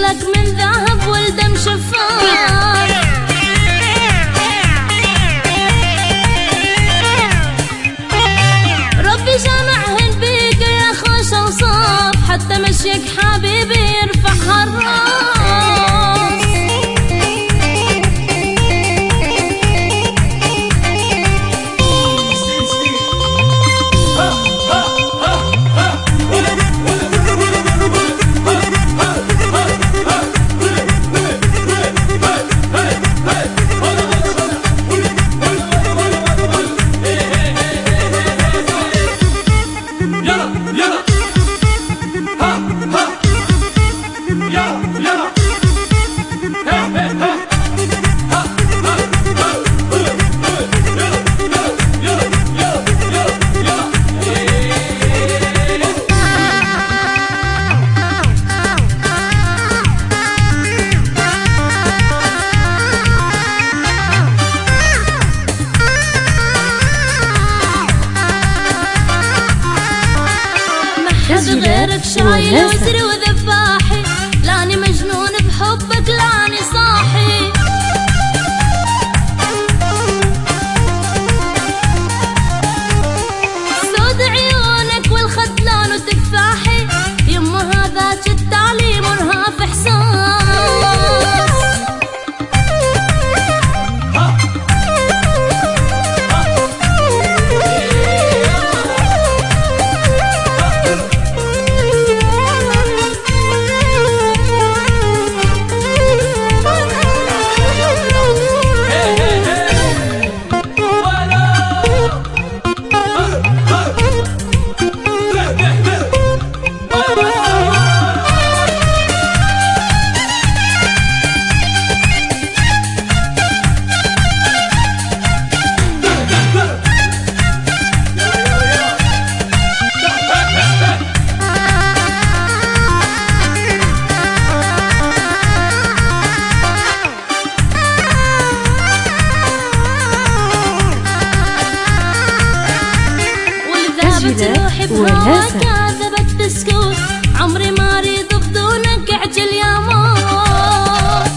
جسمك من ذهب والدم شفاف. ربي جمعهن بيك يا خوش اوصاف، حتى مشيك حبيبي يرفع هالراس. غيرك شايل وزري وذباحي، لاني مجنون بحبك لاني صاحي. سود عيونك والخذلان وتفاحي، يما هذاك التعليم مرهف احساس. روحي بهواك عذبك تسكت، عمري ما اريد بدونك اعجل يا موت.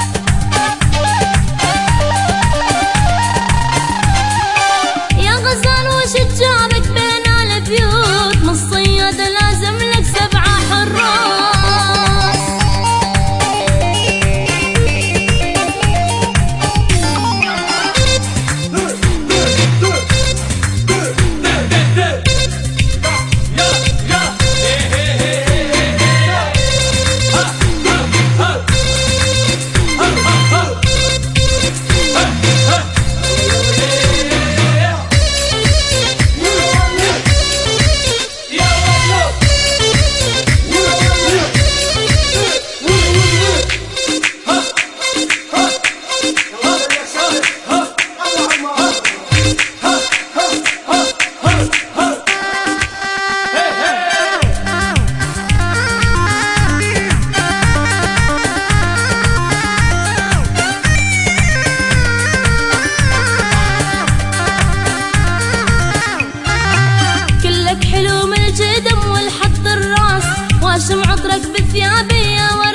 يا غزال وش جابك بين البيوت، من الصياد لازم لك 7 حراس. واشم عطرك بثيابي يا